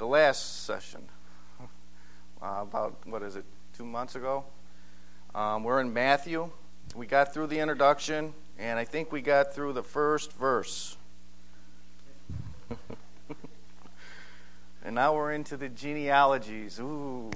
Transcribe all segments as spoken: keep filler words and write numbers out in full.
last session, uh, about, what is it, two months ago. Um, we're in Matthew. We got through the introduction, and I think we got through the first verse. And now we're into the genealogies. Ooh.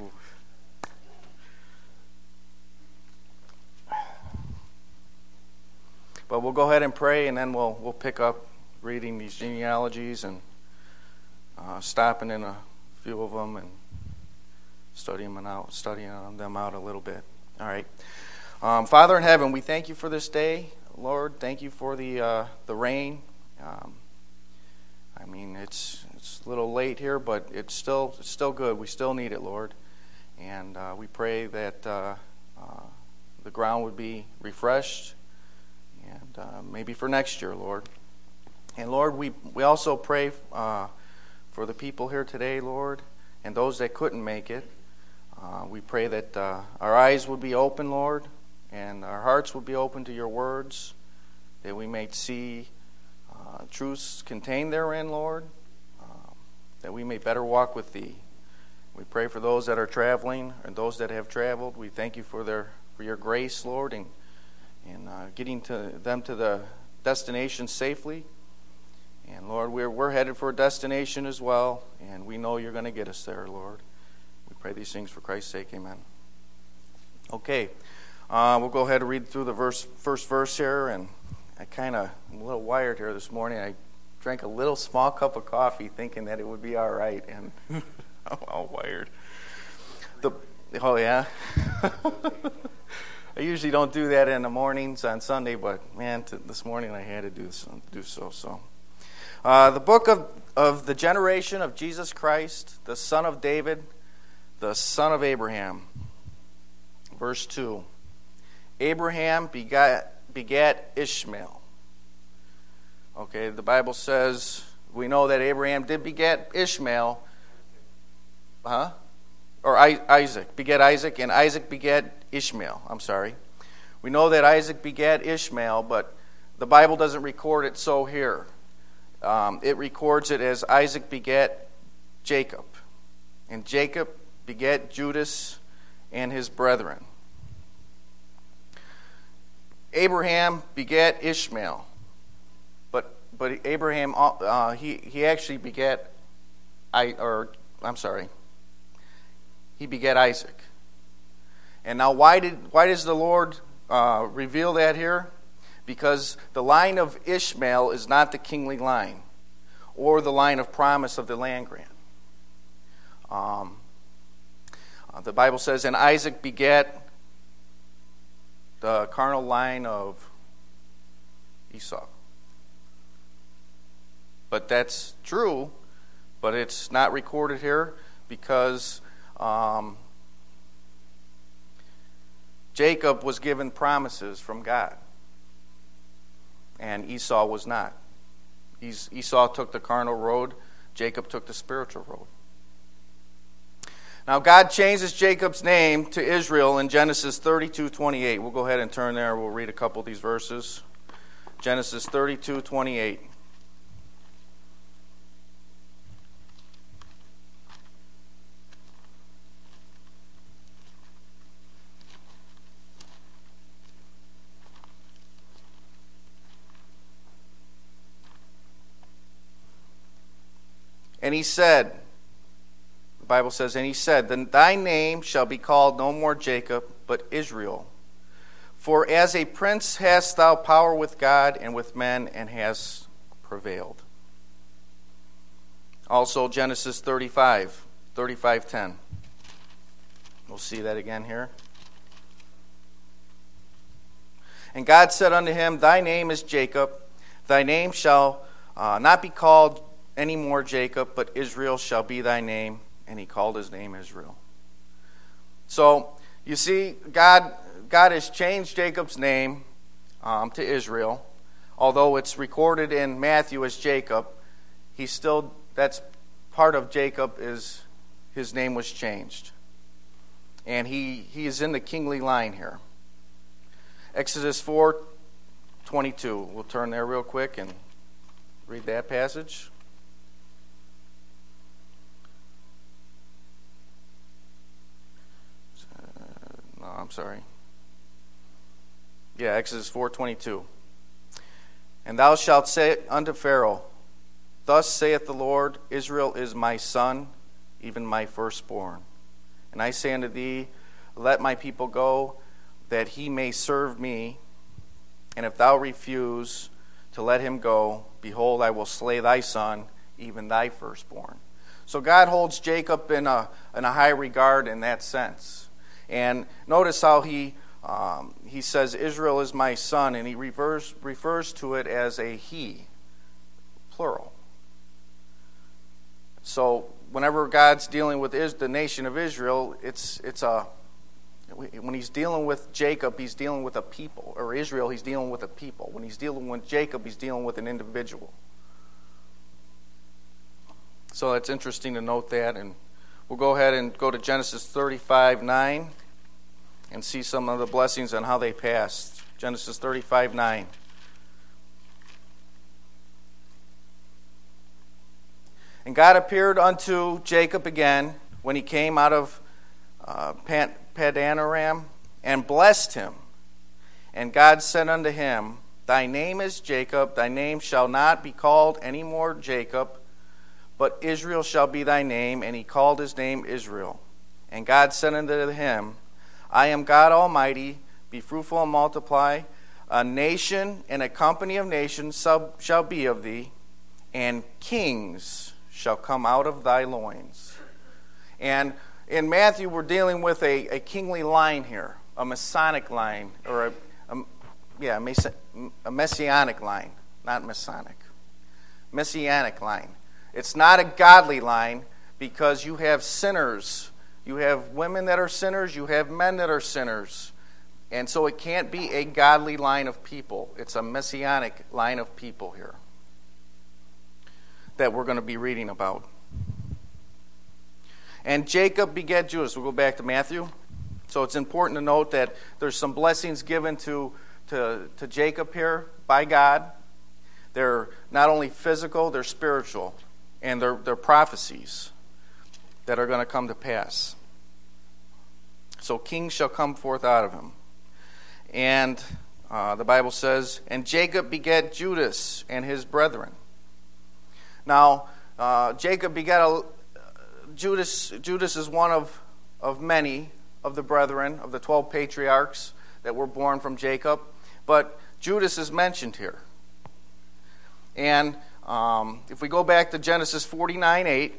But we'll go ahead and pray, and then we'll we'll pick up reading these genealogies and uh, stopping in a few of them and studying them out, studying them out a little bit. All right. Um, Father in heaven, we thank you for this day, Lord. Thank you for the uh, the rain. Um, I mean, it's it's a little late here, but it's still it's still good. We still need it, Lord, and uh, we pray that uh, uh, the ground would be refreshed, and uh, maybe for next year, Lord. And Lord, we we also pray uh, for the people here today, Lord, and those that couldn't make it. Uh, we pray that uh, our eyes would be open, Lord, and our hearts would be open to your words, that we may see uh, truths contained therein, Lord, uh, that we may better walk with thee. We pray for those that are traveling and those that have traveled. We thank you for their for your grace, Lord, and and uh, getting to them to the destination safely. And Lord, we're we're headed for a destination as well, and we know you're going to get us there, Lord. We pray these things for Christ's sake. Amen. Okay, uh, we'll go ahead and read through the verse, first verse here. And I kind of I'm a little wired here this morning. I drank a little small cup of coffee, thinking that it would be all right, and I'm all wired. The oh yeah. I usually don't do that in the mornings on Sunday, but man, t- this morning I had to do so. Do so. So, uh, the book of of the generation of Jesus Christ, the son of David, the son of Abraham. Verse two. Abraham begat, begat Ishmael. Okay, the Bible says, we know that Abraham did beget Ishmael. Huh? Or I, Isaac. Begat Isaac, and Isaac begat Ishmael. I'm sorry. We know that Isaac begat Ishmael, but the Bible doesn't record it so here. Um, it records it as Isaac begat Jacob. And Jacob begat Judas and his brethren. Abraham begat Ishmael, but but Abraham uh, he he actually begat I or I'm sorry. He begat Isaac. And now, why did why does the Lord uh, reveal that here? Because the line of Ishmael is not the kingly line, or the line of promise of the land grant. Um. Uh, the Bible says, and Isaac begat the carnal line of Esau. But that's true, but it's not recorded here because um, Jacob was given promises from God, and Esau was not. He's, Esau took the carnal road, Jacob took the spiritual road. Now, God changes Jacob's name to Israel in Genesis thirty-two twenty-eight. We'll go ahead and turn there. We'll read a couple of these verses. Genesis thirty-two twenty-eight. And he said, the Bible says, and he said, then thy name shall be called no more Jacob, but Israel. For as a prince hast thou power with God and with men, and hast prevailed. Also Genesis thirty-five, thirty-five ten. We'll see that again here. And God said unto him, thy name is Jacob. Thy name shall uh, not be called any more Jacob, but Israel shall be thy name. And he called his name Israel. So, you see, God God has changed Jacob's name um, to Israel. Although it's recorded in Matthew as Jacob, he still, that's part of Jacob, is his name was changed. And he, he is in the kingly line here. Exodus four twenty-two. We'll turn there real quick and read that passage. sorry. Yeah, Exodus four twenty-two. And thou shalt say unto Pharaoh, Thus saith the Lord, Israel is my son, even my firstborn. And I say unto thee, Let my people go, that he may serve me. And if thou refuse to let him go, behold, I will slay thy son, even thy firstborn. So God holds Jacob in a in a high regard in that sense. And notice how he um, he says, Israel is my son, and he refers, refers to it as a he, plural. So whenever God's dealing with the nation of Israel, it's it's a when he's dealing with Jacob, he's dealing with a people, or Israel, he's dealing with a people. When he's dealing with Jacob, he's dealing with an individual. So it's interesting to note that, and we'll go ahead and go to Genesis thirty-five nine and see some of the blessings and how they passed. Genesis thirty-five nine. And God appeared unto Jacob again when he came out of uh, Padanaram, and blessed him. And God said unto him, Thy name is Jacob, thy name shall not be called any more Jacob, but Israel shall be thy name. And he called his name Israel. And God said unto him, I am God Almighty, be fruitful and multiply. A nation and a company of nations shall be of thee, and kings shall come out of thy loins. And in Matthew, we're dealing with a, a kingly line here, a Masonic line, or a, a yeah, a messianic line, not Masonic. Messianic line. It's not a godly line because you have sinners. You have women that are sinners. You have men that are sinners. And so it can't be a godly line of people. It's a messianic line of people here that we're going to be reading about. And Jacob begat Judas. We'll go back to Matthew. So it's important to note that there's some blessings given to, to, to Jacob here by God. They're not only physical, they're spiritual. And they're, they're prophecies that are going to come to pass. So kings shall come forth out of him. And uh, the Bible says, And Jacob begat Judas and his brethren. Now, uh, Jacob begat a, Judas. Judas is one of, of many of the brethren, of the twelve patriarchs that were born from Jacob. But Judas is mentioned here. And um, if we go back to Genesis forty-nine eight,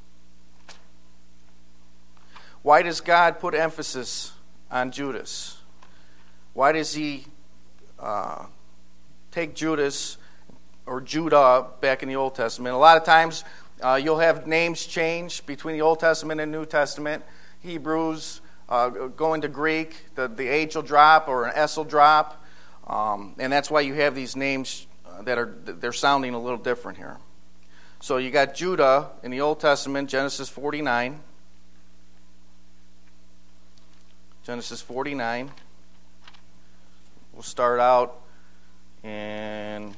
why does God put emphasis on Judas? Why does he uh, take Judas or Judah back in the Old Testament? A lot of times uh, you'll have names change between the Old Testament and New Testament. Hebrews uh, go into Greek, the, the H will drop or an S will drop. Um, and that's why you have these names uh, that are they're sounding a little different here. So you got Judah in the Old Testament, Genesis forty-nine. Genesis forty-nine. We'll start out in,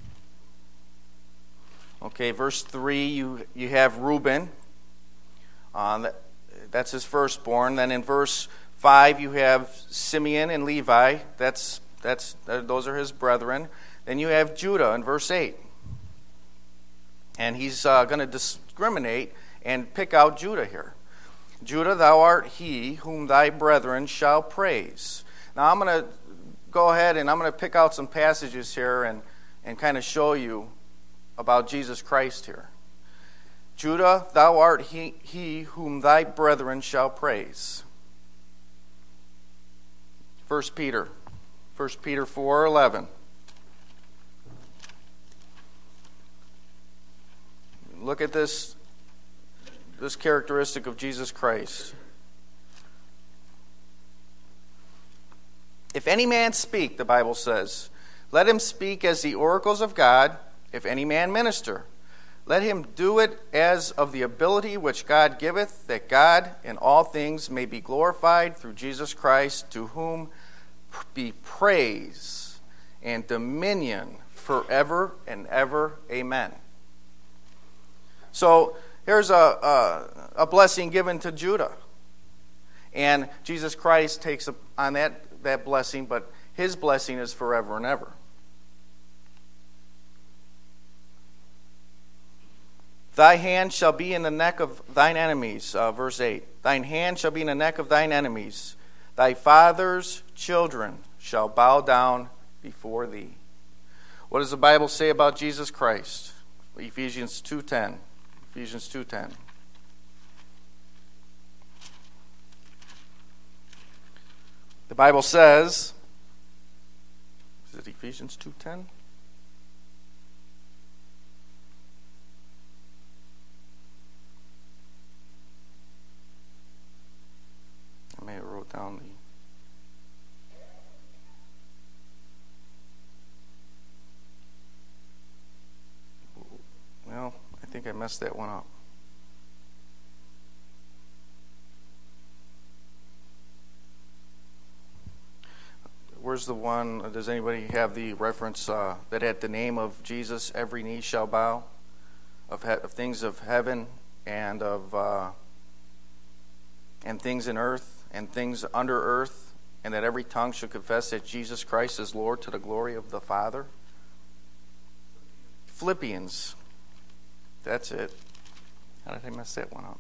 okay, verse three. You you have Reuben. Uh, that, that's his firstborn. Then in verse five, you have Simeon and Levi. That's that's those are his brethren. Then you have Judah in verse eight. And he's uh, going to discriminate and pick out Judah here. Judah, thou art he whom thy brethren shall praise. Now I'm going to go ahead and I'm going to pick out some passages here and, and kind of show you about Jesus Christ here. Judah, thou art he, he whom thy brethren shall praise. First Peter. First Peter four eleven. Look at this, this characteristic of Jesus Christ. If any man speak, the Bible says, let him speak as the oracles of God. If any man minister, let him do it as of the ability which God giveth, that God in all things may be glorified through Jesus Christ, to whom be praise and dominion forever and ever. Amen. So here's a, a, a blessing given to Judah. And Jesus Christ takes on that, that blessing, but his blessing is forever and ever. Thy hand shall be in the neck of thine enemies, uh, verse eight. Thine hand shall be in the neck of thine enemies. Thy father's children shall bow down before thee. What does the Bible say about Jesus Christ? Ephesians two ten. Ephesians two ten. The Bible says, is it Ephesians two ten? I may have wrote down the Well, I think I messed that one up. Where's the one? Does anybody have the reference uh, that at the name of Jesus every knee shall bow, of, he- of things of heaven and of uh, and things in earth and things under earth, and that every tongue should confess that Jesus Christ is Lord to the glory of the Father? Philippians. That's it. How did I mess that one up?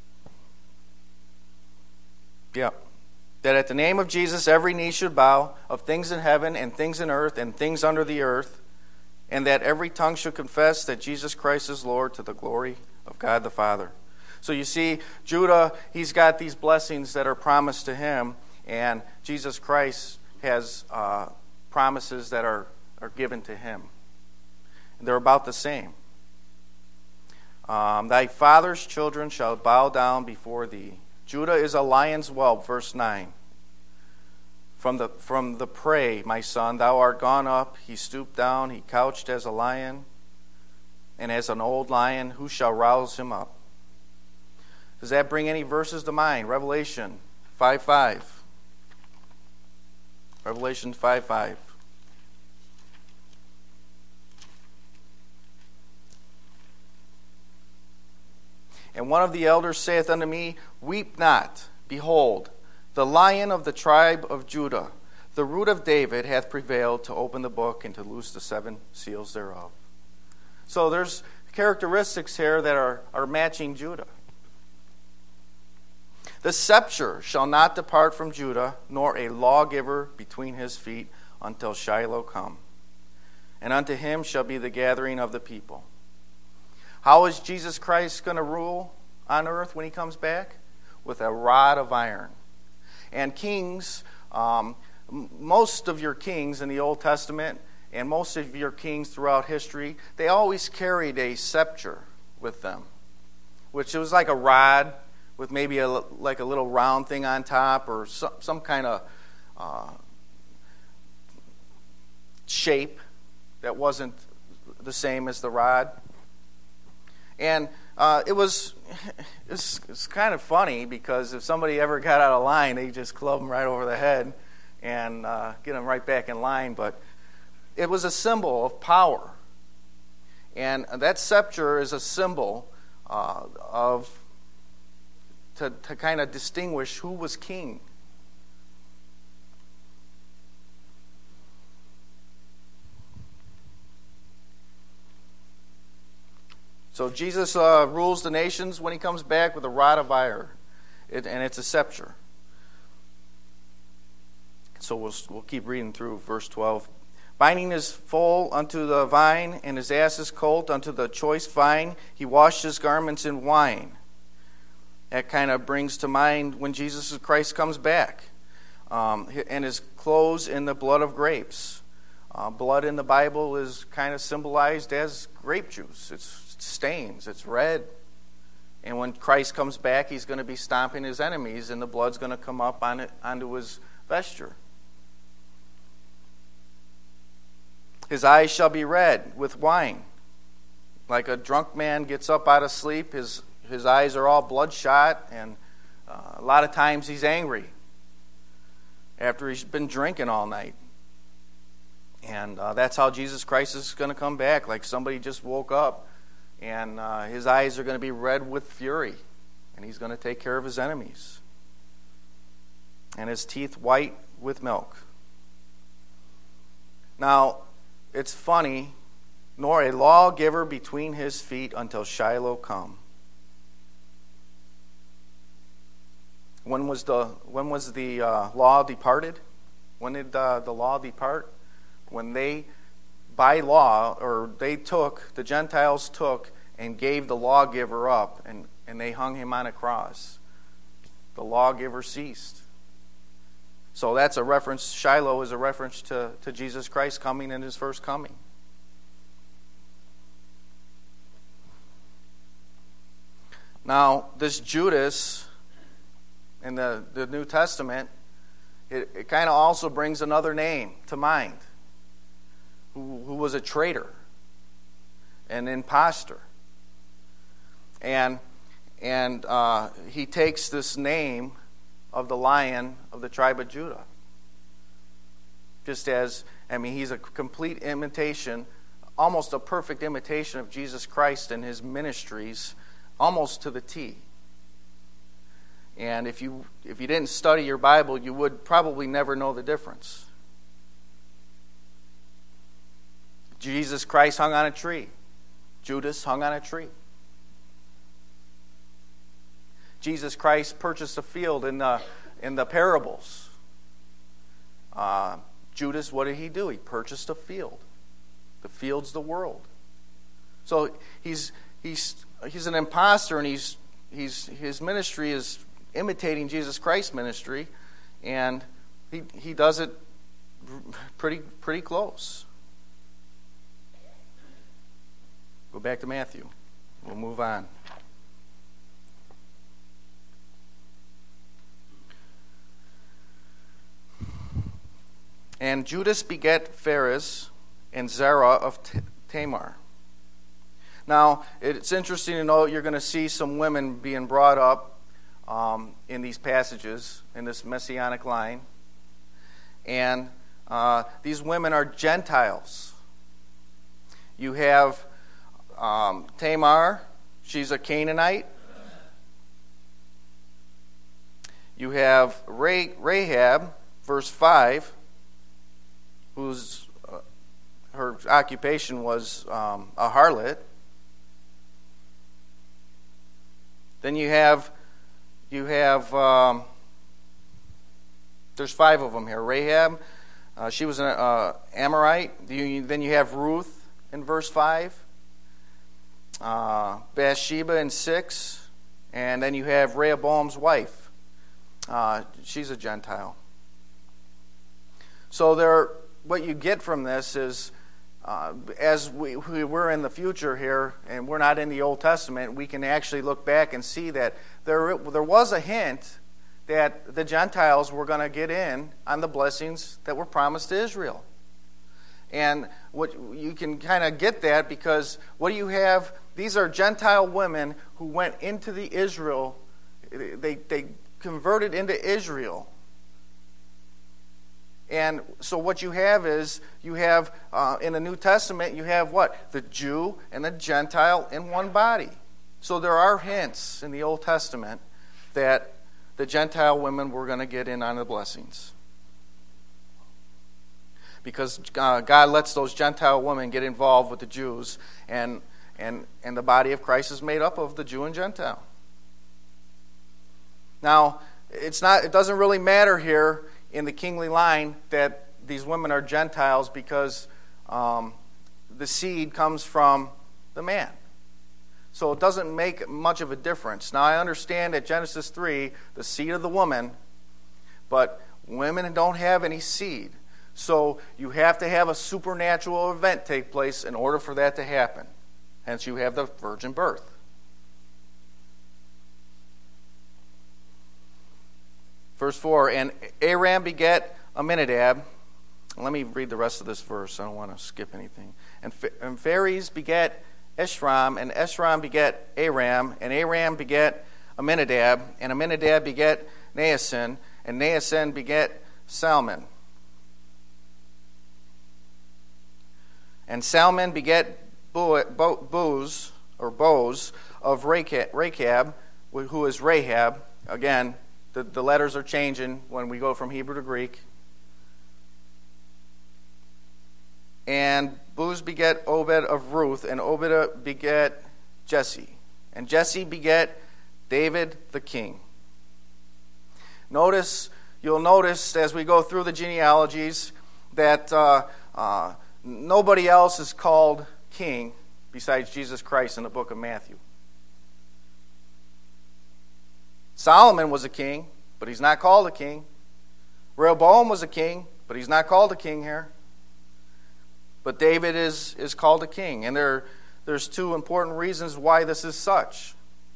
Yeah. That at the name of Jesus every knee should bow, of things in heaven and things in earth and things under the earth, and that every tongue should confess that Jesus Christ is Lord to the glory of God the Father. So you see, Judah, he's got these blessings that are promised to him, and Jesus Christ has uh, promises that are, are given to him. And they're about the same. Um, Thy father's children shall bow down before thee. Judah is a lion's whelp, verse nine. From the, from the prey, my son, thou art gone up. He stooped down, he couched as a lion. And as an old lion, who shall rouse him up? Does that bring any verses to mind? Revelation five five. Revelation five five. And one of the elders saith unto me, Weep not. Behold, the Lion of the tribe of Judah, the root of David, hath prevailed to open the book and to loose the seven seals thereof. So there's characteristics here that are, are matching Judah. The scepter shall not depart from Judah, nor a lawgiver between his feet, until Shiloh come. And unto him shall be the gathering of the people. How is Jesus Christ going to rule on earth when he comes back? With a rod of iron. And kings, um, most of your kings in the Old Testament and most of your kings throughout history, they always carried a scepter with them, which was like a rod with maybe a, like a little round thing on top or some, some kind of uh, shape that wasn't the same as the rod. And uh, it was it's, it's kind of funny because if somebody ever got out of line, they just club them right over the head and uh, get them right back in line. But it was a symbol of power. And that scepter is a symbol uh, of to, to kind of distinguish who was king. So Jesus uh, rules the nations when he comes back with a rod of iron, it, and it's a scepter. So we'll, we'll keep reading through verse twelve. Binding his foal unto the vine, and his ass's colt unto the choice vine, he washed his garments in wine. That kind of brings to mind when Jesus Christ comes back. Um, and his clothes in the blood of grapes. Uh, blood in the Bible is kind of symbolized as grape juice. It's stains, it's red. And when Christ comes back, he's going to be stomping his enemies, and the blood's going to come up on it, onto his vesture. His eyes shall be red with wine. Like a drunk man gets up out of sleep, his, his eyes are all bloodshot, and uh, a lot of times he's angry after he's been drinking all night. And uh, that's how Jesus Christ is going to come back, like somebody just woke up, and uh, his eyes are going to be red with fury, and he's going to take care of his enemies. and his teeth white with milk. Now, it's funny, nor a lawgiver between his feet until Shiloh come. When was the when was the uh, law departed? When did uh, the law depart? When they, by law, or they took, the Gentiles took and gave the lawgiver up, and, and they hung him on a cross. The lawgiver ceased. So that's a reference, Shiloh is a reference to, to Jesus Christ coming in his first coming. Now, this Judas in the, the New Testament, it, it kind of also brings another name to mind, who, who was a traitor, an imposter. And, and uh, he takes this name of the Lion of the tribe of Judah. Just as, I mean, he's a complete imitation, almost a perfect imitation of Jesus Christ and his ministries, almost to the T. And if you if you didn't study your Bible, you would probably never know the difference. Jesus Christ hung on a tree. Judas hung on a tree. Jesus Christ purchased a field in the in the parables. Uh, Judas, what did he do? He purchased a field. The field's the world. So he's he's he's an imposter, and he's he's his ministry is imitating Jesus Christ's ministry, and he he does it pretty pretty close. Go back to Matthew. We'll move on. And Judas begat Phares and Zerah of Tamar. Now, it's interesting to note you're going to see some women being brought up um, in these passages, in this messianic line. And uh, these women are Gentiles. You have um, Tamar, she's a Canaanite. You have Rahab, verse five, whose uh, her occupation was um, a harlot. Then you have you have um, there's five of them here. Rahab, uh, she was an uh, Amorite. You, then you have Ruth in verse five. Uh, Bathsheba in six, and then you have Rehoboam's wife. Uh, she's a Gentile. So there. What you get from this is, uh, as we, we, we're in the future here, and we're not in the Old Testament, we can actually look back and see that there, there was a hint that the Gentiles were going to get in on the blessings that were promised to Israel. And what you can kind of get that because what do you have? These are Gentile women who went into the Israel, they, they converted into Israel. And so what you have is, you have, uh, in the New Testament, you have what? The Jew and the Gentile in one body. So there are hints in the Old Testament that the Gentile women were going to get in on the blessings. Because uh, God lets those Gentile women get involved with the Jews, and, and, and the body of Christ is made up of the Jew and Gentile. Now, it's not. It doesn't really matter here in the kingly line that these women are Gentiles because um, the seed comes from the man. So it doesn't make much of a difference. Now I understand at Genesis three, the seed of the woman, but women don't have any seed. So you have to have a supernatural event take place in order for that to happen. Hence you have the virgin birth. Verse four, and Aram begat Aminadab. Let me read the rest of this verse. I don't want to skip anything. And, and Phares begat Esrom, and Esrom begat Aram, and Aram begat Aminadab, and Aminadab begat Naason, and Naason begat Salmon. And Salmon begat Boaz, or Boaz, of Rechab, who is Rahab, again, the, the letters are changing when we go from Hebrew to Greek. And Booz beget Obed of Ruth, and Obed beget Jesse. And Jesse beget David the king. Notice, you'll notice as we go through the genealogies that uh, uh, nobody else is called king besides Jesus Christ in the book of Matthew. Solomon was a king, but he's not called a king. Rehoboam was a king, but he's not called a king here. But David is, is called a king. And there, there's two important reasons why this is such.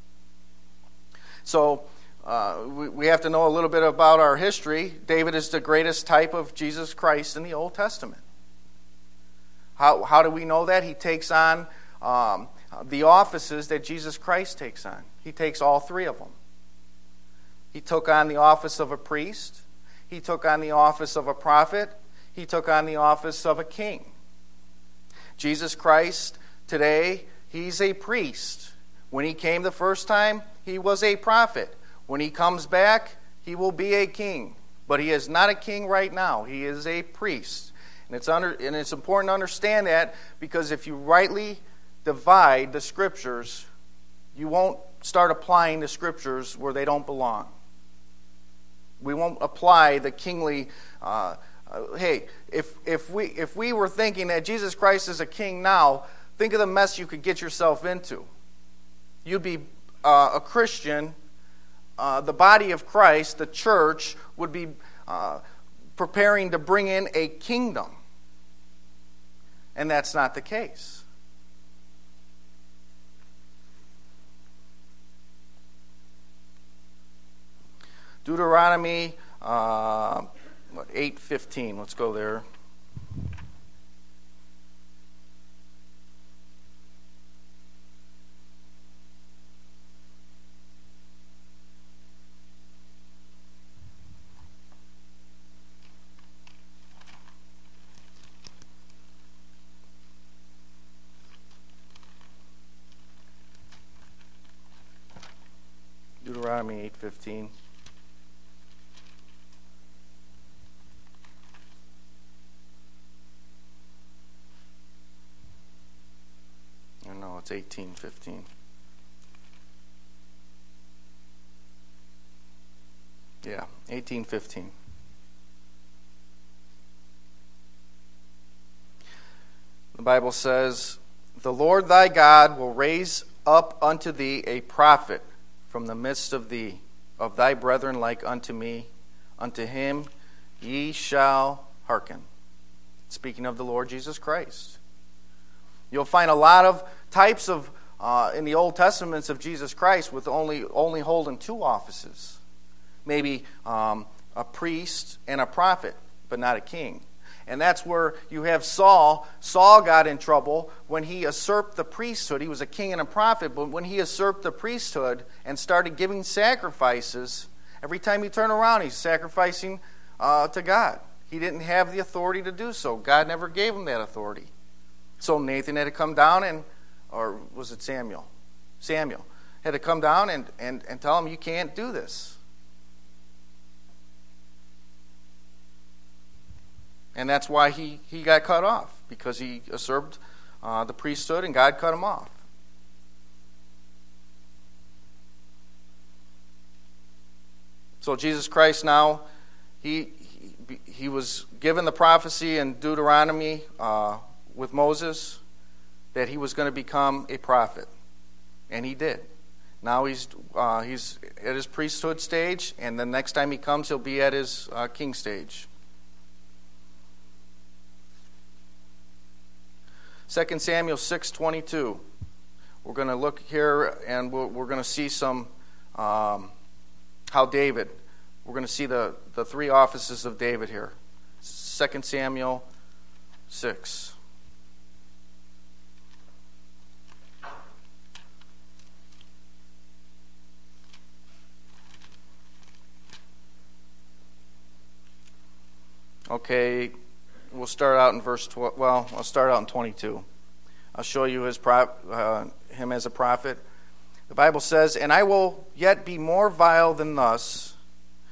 So uh, we, we have to know a little bit about our history. David is the greatest type of Jesus Christ in the Old Testament. How, how do we know that? He takes on um, the offices that Jesus Christ takes on. He takes all three of them. He took on the office of a priest. He took on the office of a prophet. He took on the office of a king. Jesus Christ, today, he's a priest. When he came the first time, he was a prophet. When he comes back, he will be a king. But he is not a king right now. He is a priest. And it's under, and it's important to understand that, because if you rightly divide the Scriptures, you won't start applying the Scriptures where they don't belong. We won't apply the kingly... Uh, uh, hey, if if we if we were thinking that Jesus Christ is a king now, think of the mess you could get yourself into. You'd be uh, a Christian. Uh, the body of Christ, the church, would be uh, preparing to bring in a kingdom. And that's not the case. Deuteronomy uh, what, eight fifteen. Let's go there. Deuteronomy eight fifteen. Oh, no, it's eighteen fifteen. Yeah, eighteen fifteen. The Bible says, "The Lord thy God will raise up unto thee a prophet from the midst of thee, of thy brethren like unto me. Unto him ye shall hearken." Speaking of the Lord Jesus Christ. You'll find a lot of types of uh, in the Old Testaments of Jesus Christ with only only holding two offices. Maybe um, a priest and a prophet, but not a king. And that's where you have Saul. Saul got in trouble when he usurped the priesthood. He was a king and a prophet, but when he usurped the priesthood and started giving sacrifices, every time he turned around, he's sacrificing uh, to God. He didn't have the authority to do so. God never gave him that authority. So Nathan had to come down and, or was it Samuel? Samuel had to come down and, and, and tell him, you can't do this. And that's why he, he got cut off, because he usurped uh, the priesthood and God cut him off. So Jesus Christ now, he he, he was given the prophecy in Deuteronomy uh, with Moses that he was going to become a prophet. And he did. Now he's uh, he's at his priesthood stage, and the next time he comes, he'll be at his uh, king stage. Second Samuel six twenty-two. We're going to look here, and we're, we're going to see some um, how David. We're going to see the, the three offices of David here. Second Samuel six. Okay, we'll start out in verse twelve. Well, I'll start out in twenty-two. I'll show you his prop, uh, him as a prophet. The Bible says, "And I will yet be more vile than thus,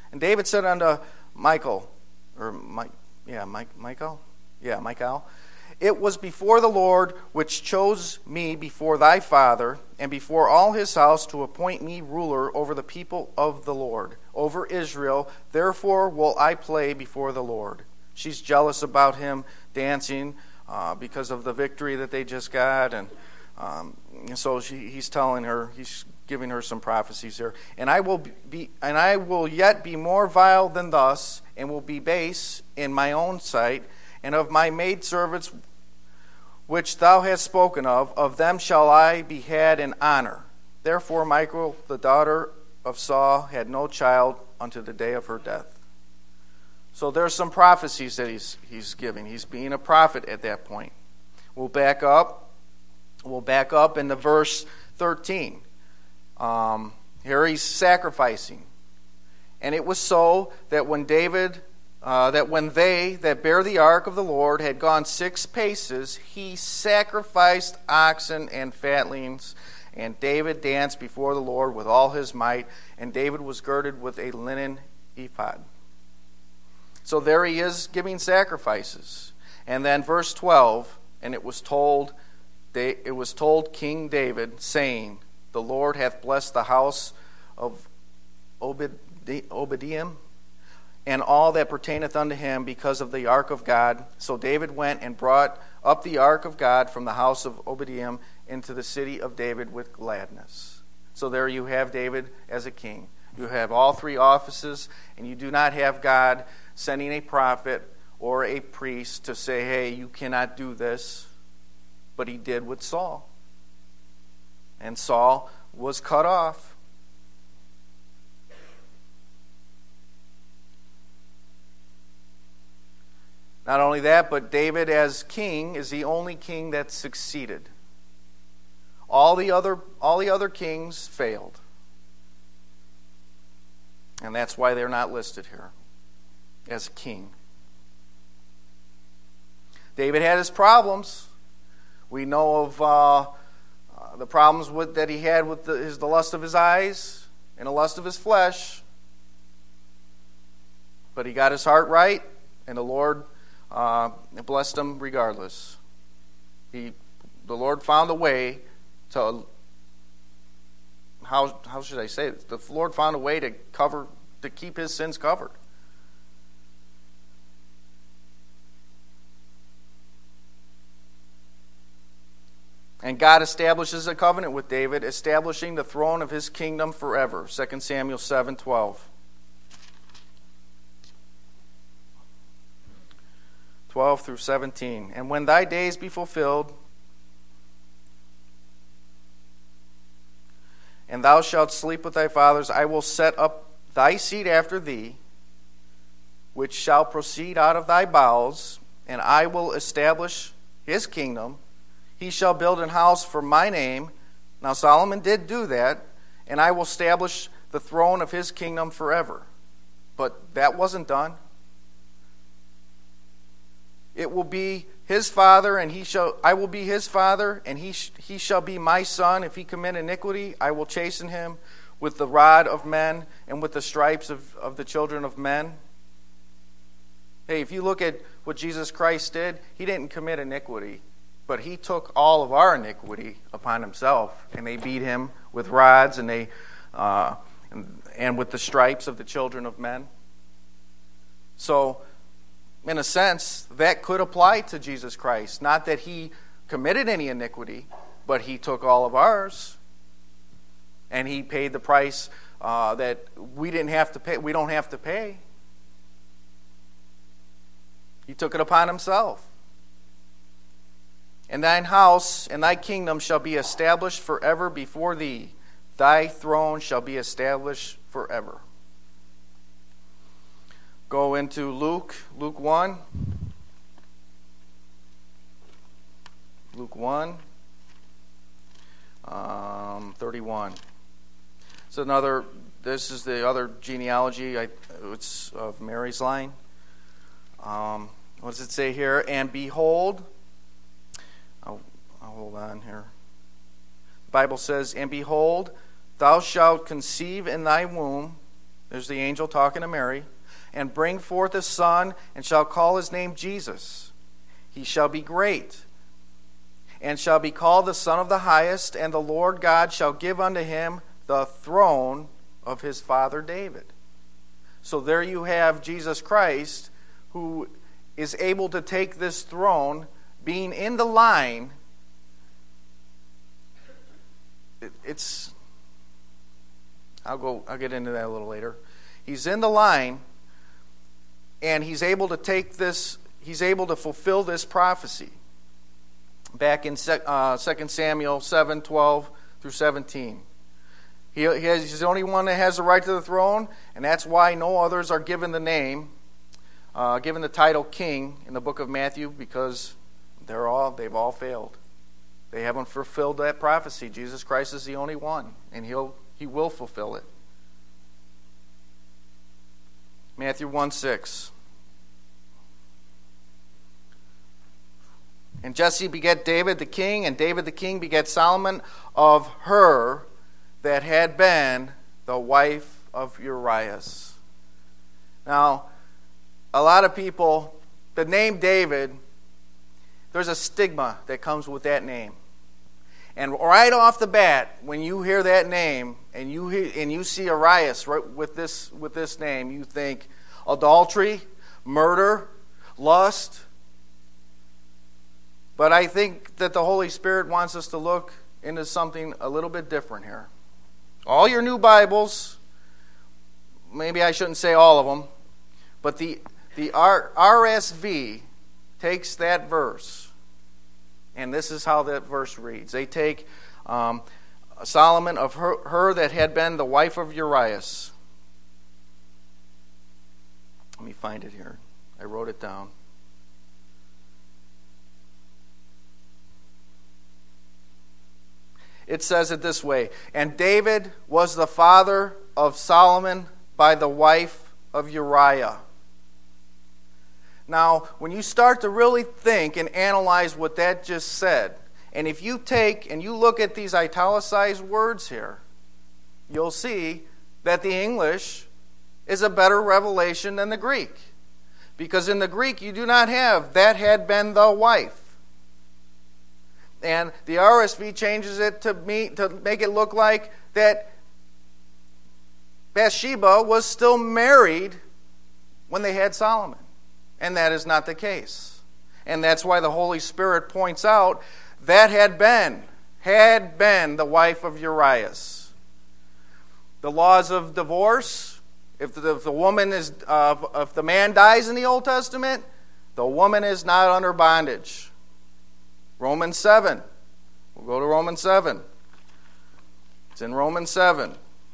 And David said unto Michael, or Mike, yeah, Mike, Michael, yeah, Michael, it was before the Lord which chose me before thy father and before all his house to appoint me ruler over the people of the Lord, over Israel. Therefore will I play before the Lord. She's jealous about him dancing uh, because of the victory that they just got, and, um, and so she, he's telling her, he's giving her some prophecies here. And I will be, and I will yet be more vile than thus, and will be base in my own sight, and of my maidservants which thou hast spoken of, of them shall I be had in honor. Therefore Michal, the daughter of Saul, had no child unto the day of her death. So there's some prophecies that he's he's giving. He's being a prophet at that point. We'll back up. We'll back up into verse thirteen. Um, here he's sacrificing. And it was so that when David... Uh, that when they that bear the ark of the Lord had gone six paces, he sacrificed oxen and fatlings, and David danced before the Lord with all his might, and David was girded with a linen ephod. So there he is giving sacrifices. And then verse twelve, and it was told, it was told King David, saying, the Lord hath blessed the house of Obed, Obadiah, and all that pertaineth unto him because of the ark of God. So David went and brought up the ark of God from the house of Obadiah into the city of David with gladness. So there you have David as a king. You have all three offices, and you do not have God sending a prophet or a priest to say, hey, you cannot do this. But he did with Saul. And Saul was cut off. Not only that, but David as king is the only king that succeeded. All the other all the other kings failed. And that's why they're not listed here as king. David had his problems. We know of uh, uh, the problems with, that he had with the, his, the lust of his eyes and the lust of his flesh. But he got his heart right, and the Lord Uh, blessed him regardless. He, the Lord found a way to, how how should I say it? The Lord found a way to cover, to keep his sins covered. And God establishes a covenant with David, establishing the throne of his kingdom forever. Second Samuel seven twelve. twelve through seventeen. And when thy days be fulfilled, and thou shalt sleep with thy fathers, I will set up thy seed after thee, which shall proceed out of thy bowels, and I will establish his kingdom. He shall build an house for my name. Now Solomon did do that, and I will establish the throne of his kingdom forever. But that wasn't done. It will be his father, and he shall. I will be his father, and he sh, he shall be my son. If he commit iniquity, I will chasten him with the rod of men and with the stripes of, of the children of men. Hey, if you look at what Jesus Christ did, he didn't commit iniquity, but he took all of our iniquity upon himself, and they beat him with rods, and they uh, and, and with the stripes of the children of men. So, in a sense, that could apply to Jesus Christ. Not that he committed any iniquity, but he took all of ours, and he paid the price uh, that we didn't have to pay. We don't have to pay. He took it upon himself. And thine house and thy kingdom shall be established forever before thee. Thy throne shall be established forever. Go into Luke, Luke one. Luke one, um, thirty-one. So another, this is the other genealogy. I, it's of Mary's line. Um, what does it say here? And behold, I'll, I'll hold on here. The Bible says, and behold, thou shalt conceive in thy womb, There's the angel talking to Mary. And bring forth a son, and shall call his name Jesus. He shall be great, and shall be called the Son of the Highest, and the Lord God shall give unto him the throne of his father David. So there you have Jesus Christ, who is able to take this throne, being in the line. It, it's, I'll go, I'll get into that a little later. He's in the line, and he's able to take this, he's able to fulfill this prophecy. Back in uh, Second Samuel seven, twelve through seventeen. He, he has, he's the only one that has the right to the throne, and that's why no others are given the name, uh, given the title king in the book of Matthew, because they're all, they've all failed. They haven't fulfilled that prophecy. Jesus Christ is the only one, and he'll, he will fulfill it. Matthew one six. And Jesse begat David the king, and David the king begat Solomon of her that had been the wife of Urias. Now, a lot of people, the name David, there's a stigma that comes with that name. And right off the bat, when you hear that name and you hear, and you see Urias right with this with this name, you think adultery, murder, lust. But I think that the Holy Spirit wants us to look into something a little bit different here. All your new Bibles, maybe I shouldn't say all of them, but the the R S V takes that verse, and this is how that verse reads. They take um, Solomon of her, her that had been the wife of Urias. Let me find it here. I wrote it down. It says it this way: and David was the father of Solomon by the wife of Uriah. Now, when you start to really think and analyze what that just said, and if you take and you look at these italicized words here, you'll see that the English is a better revelation than the Greek. Because in the Greek, you do not have that had been the wife. And the R S V changes it to, me, to make it look like that Bathsheba was still married when they had Solomon. And that is not the case. And that's why the Holy Spirit points out that had been, had been the wife of Urias. The laws of divorce, if the, if the woman is, uh, if the man dies in the Old Testament, the woman is not under bondage. Romans seven. We'll go to Romans seven. It's in Romans seven.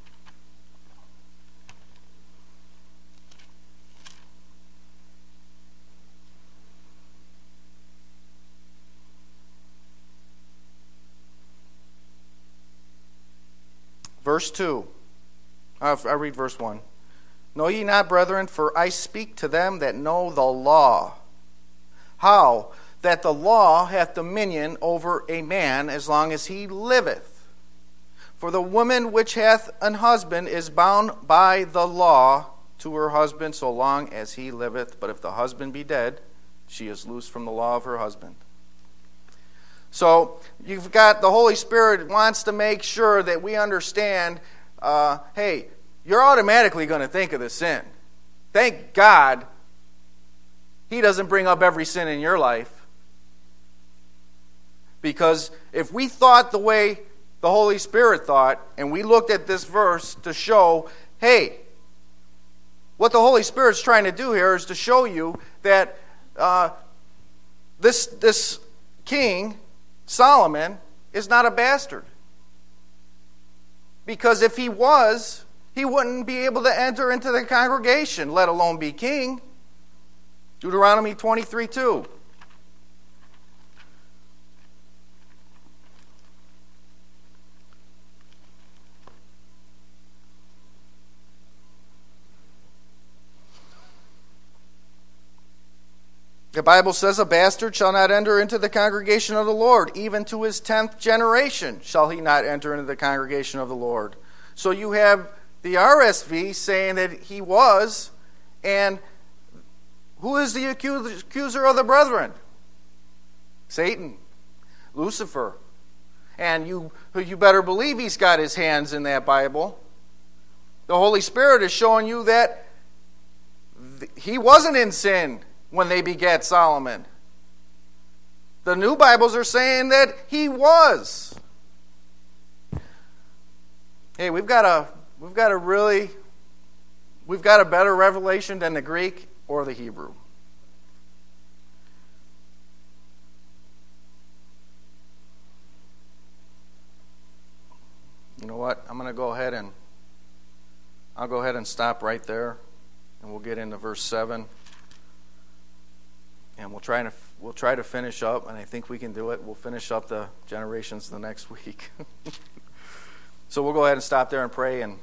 Verse two. Uh, I read verse one. Know ye not, brethren, for I speak to them that know the law. How? That the law hath dominion over a man as long as he liveth. For the woman which hath an husband is bound by the law to her husband so long as he liveth. But if the husband be dead, she is loosed from the law of her husband. So you've got the Holy Spirit wants to make sure that we understand, uh, hey, you're automatically going to think of the sin. Thank God He doesn't bring up every sin in your life. Because if we thought the way the Holy Spirit thought, and we looked at this verse to show, hey, what the Holy Spirit's trying to do here is to show you that uh, this, this king, Solomon, is not a bastard. Because if he was, he wouldn't be able to enter into the congregation, let alone be king. Deuteronomy twenty-three two. The Bible says, a bastard shall not enter into the congregation of the Lord. Even to his tenth generation shall he not enter into the congregation of the Lord. So you have The R S V saying that he was. And who is the accuser of the brethren? Satan, Lucifer. And you, you better believe he's got his hands in that Bible. The Holy Spirit is showing you that he wasn't in sin when they begat Solomon. The new Bibles are saying that he was. Hey, we've got a we've got a really we've got a better revelation than the Greek or the Hebrew. You know what? I'm going to go ahead and I'll go ahead and stop right there, and we'll get into verse seven. And we'll try to we'll try to finish up, and I think we can do it. We'll finish up the generations the next week. So we'll go ahead and stop there and pray and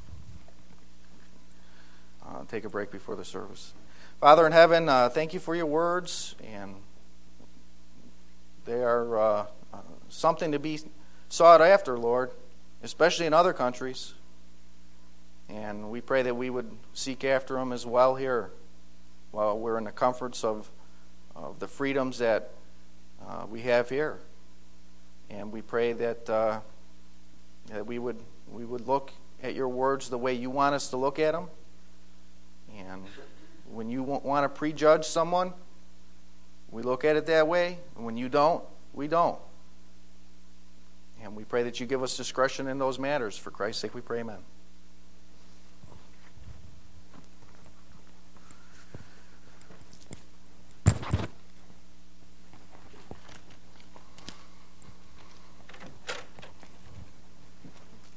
uh, take a break before the service. Father in heaven, uh, thank you for your words, and they are uh, uh, something to be sought after, Lord, especially in other countries. And we pray that we would seek after them as well here, while we're in the comforts of of the freedoms that uh, we have here. And we pray that uh, that we would we would look at your words the way you want us to look at them. And when you want to prejudge someone, we look at it that way. And when you don't, we don't. And we pray that you give us discretion in those matters. For Christ's sake we pray, amen.